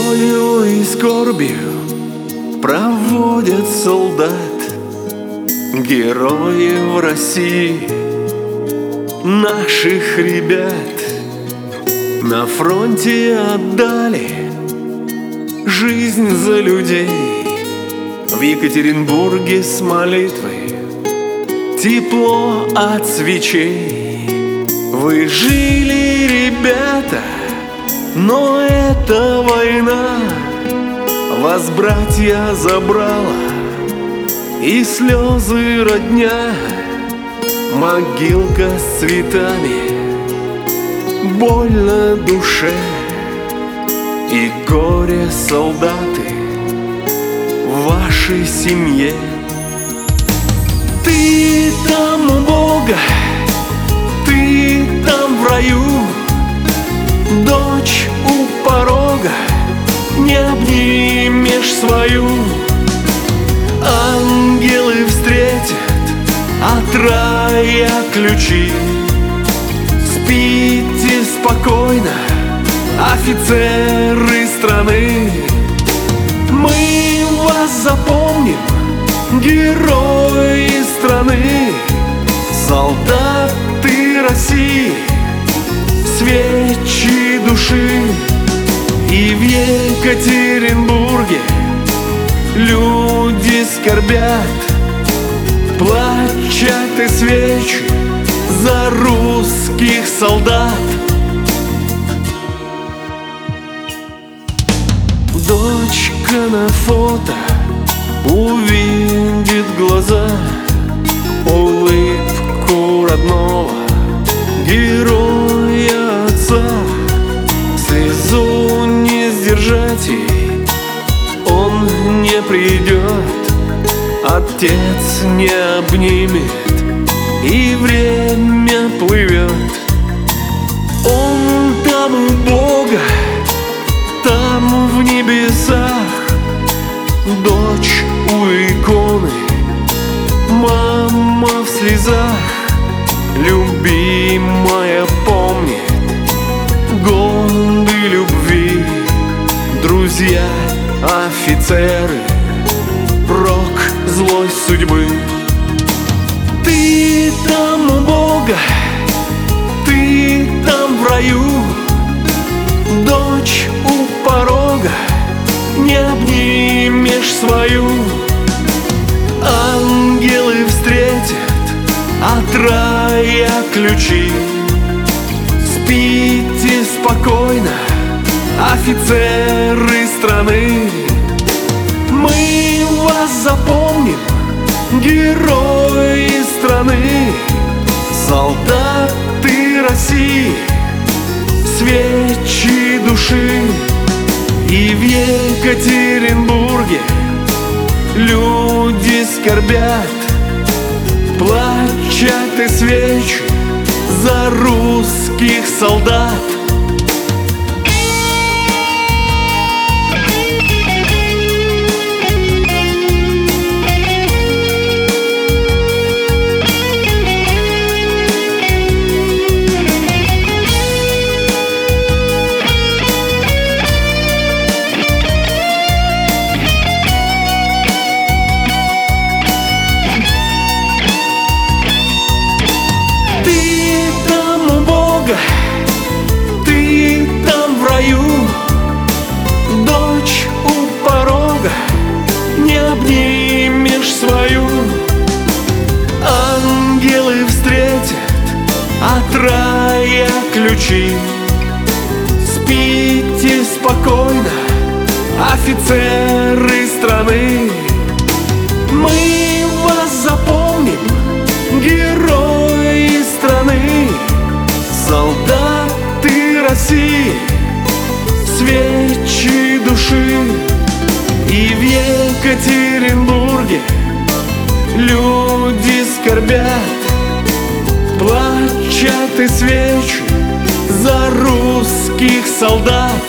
болью и скорбью проводят солдат, героев России, наших ребят. На фронте отдали жизнь за людей. В Екатеринбурге с молитвой тепло от свечей. Вы жили, ребята, но эта война вас, братья, забрала, и слезы родня. Могилка с цветами, больно душе, и горе, солдаты, в вашей семье. Ты там у Бога, ты там в раю, дочь у порога, не обнимешь свою. Ангелы встретят от рая ключи. Спите спокойно, офицеры страны. Мы вас запомним, герои страны, солдаты России, свечи души. И в Екатеринбурге люди скорбят, плачут и свечи за русских солдат. Дочка на фото увидит глаза, улыбку родного героя отца. Слезу не сдержать ей, он не придет, отец не обнимет, и время плывет. Он там у Бога, там в небесах, дочь у иконы, мама в слезах. Любимая помнит годы любви, друзья, офицеры, рок злой судьбы. Ты там у Бога, ты там в раю, дочь у порога, не обнимешь свою. Ангелы встретят от рая ключи. Спите спокойно, офицеры страны. Мы вас запомним, герои страны, солдаты России, свечи души. И в Екатеринбурге люди скорбят, плачут и свечи за русских солдат. Ты там в раю, дочь у порога, не обнимешь свою. Ангелы встретят от рая ключи. Спите спокойно, офицеры страны. Мы вас запомним, герои страны, солдаты России, свечи души. И в Екатеринбурге люди скорбят, плачут и свечи за русских солдат.